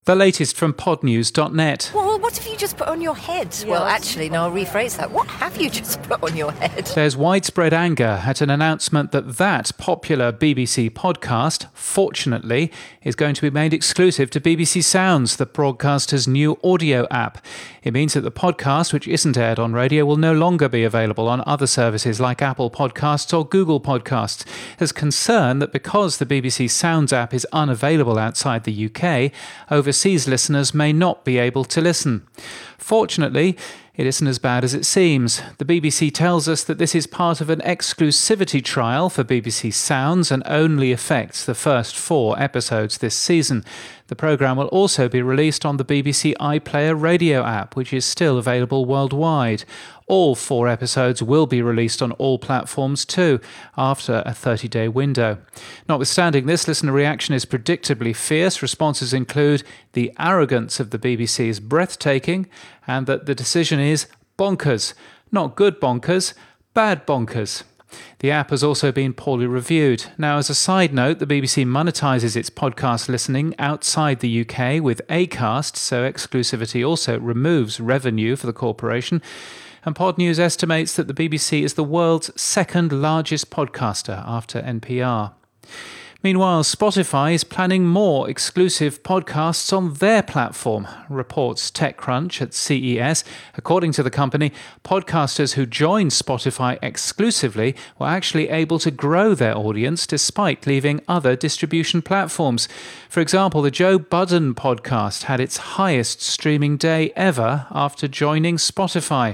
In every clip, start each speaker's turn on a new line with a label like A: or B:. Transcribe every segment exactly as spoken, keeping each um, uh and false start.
A: The latest from pod news dot net.
B: Well, what have you just put on your head? Yes. Well, actually, no, I'll rephrase that. What have you just put on your head?
A: There's widespread anger at an announcement that that popular B B C podcast, Fortunately, is going to be made exclusive to B B C Sounds, the broadcaster's new audio app. It means that the podcast, which isn't aired on radio, will no longer be available on other services like Apple Podcasts or Google Podcasts. There's concern that because the B B C Sounds app is unavailable outside the U K, overseas listeners may not be able to listen. Fortunately, it isn't as bad as it seems. The B B C tells us that this is part of an exclusivity trial for B B C Sounds and only affects the first four episodes this season. The programme will also be released on the B B C iPlayer radio app, which is still available worldwide. All four episodes will be released on all platforms too, after a thirty-day window. Notwithstanding this, listener reaction is predictably fierce. Responses include the arrogance of the B B C is breathtaking and that the decision is bonkers. Not good bonkers, bad bonkers. The app has also been poorly reviewed. Now, as a side note, the B B C monetises its podcast listening outside the U K with Acast, so exclusivity also removes revenue for the corporation. And Pod News estimates that the B B C is the world's second largest podcaster after N P R. Meanwhile, Spotify is planning more exclusive podcasts on their platform, reports TechCrunch at C E S. According to the company, podcasters who joined Spotify exclusively were actually able to grow their audience despite leaving other distribution platforms. For example, the Joe Budden podcast had its highest streaming day ever after joining Spotify.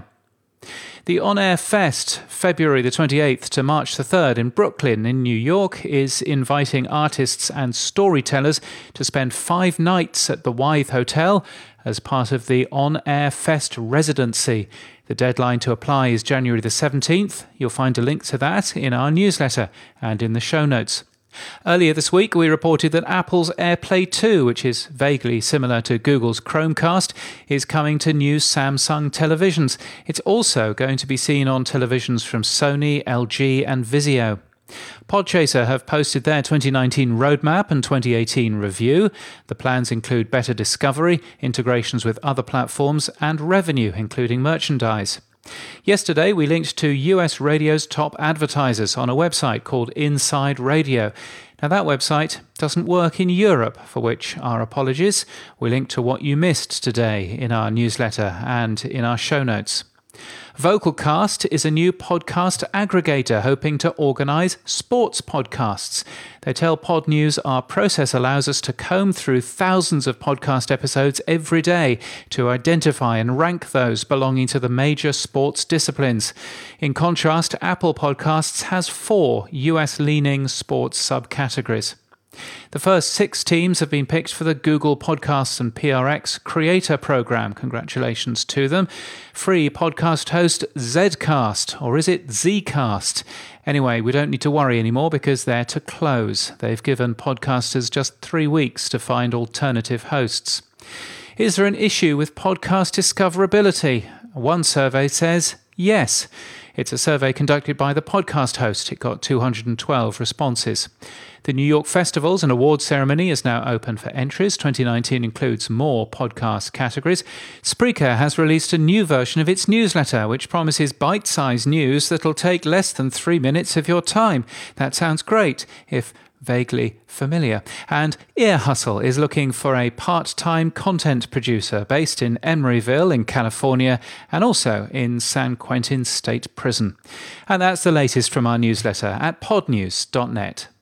A: The On Air Fest, February the twenty-eighth to March the third in Brooklyn in New York, is inviting artists and storytellers to spend five nights at the Wythe Hotel as part of the On Air Fest residency. The deadline to apply is January the seventeenth. You'll find a link to that in our newsletter and in the show notes. Earlier this week, we reported that Apple's AirPlay two, which is vaguely similar to Google's Chromecast, is coming to new Samsung televisions. It's also going to be seen on televisions from Sony, L G and Vizio. Podchaser have posted their twenty nineteen roadmap and twenty eighteen review. The plans include better discovery, integrations with other platforms, and revenue, including merchandise. Yesterday, we linked to U S radio's top advertisers on a website called Inside Radio. Now, that website doesn't work in Europe, for which our apologies. We link to what you missed today in our newsletter and in our show notes. Vocalcast is a new podcast aggregator hoping to organise sports podcasts. They tell Pod News our process allows us to comb through thousands of podcast episodes every day to identify and rank those belonging to the major sports disciplines. In contrast, Apple Podcasts has four U S-leaning sports subcategories. The first six teams have been picked for the Google Podcasts and P R X Creator Program. Congratulations to them. Free podcast host Zcast, or is it Zcast? Anyway, we don't need to worry anymore because they're to close. They've given podcasters just three weeks to find alternative hosts. Is there an issue with podcast discoverability? One survey says yes. It's a survey conducted by the podcast host. It got two hundred twelve responses. The New York Festivals and Awards ceremony is now open for entries. twenty nineteen includes more podcast categories. Spreaker has released a new version of its newsletter, which promises bite-sized news that'll take less than three minutes of your time. That sounds great, if vaguely familiar. And Ear Hustle is looking for a part-time content producer based in Emeryville in California and also in San Quentin State Prison. And that's the latest from our newsletter at pod news dot net.